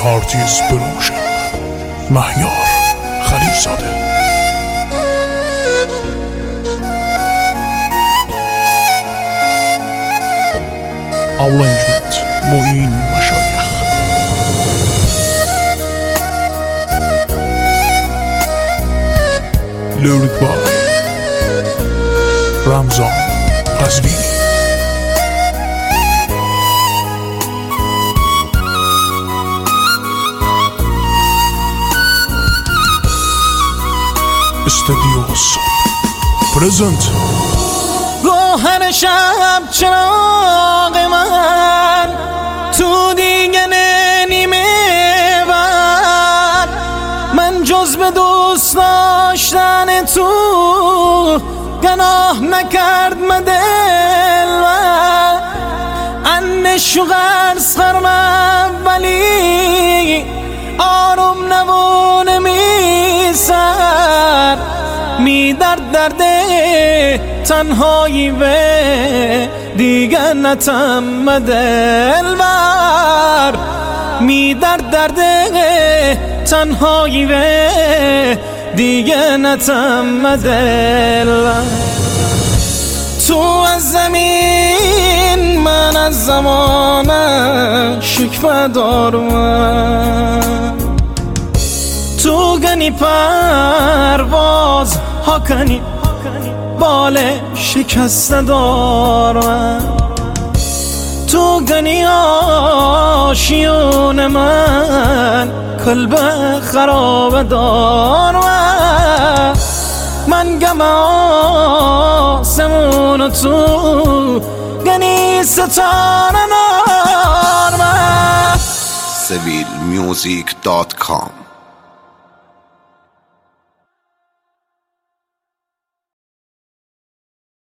هارتیز بروشن مهیار خلیلزاده. Arrangement معین مشایخ. Lyric by رمضان قزوینی. استودیو پرزنت. گوهر شب چراغ من تو دیگه نیمه بر، من جز به دوست داشتن تو گناه نکرد دل و انش و غرص خرمم ولی آروم نمونه میسر می درد تنهایی و دیگه نتم دلبر، می درد تنهایی و دیگه نتم دلبر. تو از زمین من از زمان شکوه دارم، تو گنی پرواز ها کنی بال شکسته دارم، تو گنی آشیون من قلب خراب دارم، من گم آسمون و تو گنی ستاره دارم. civilmusic.com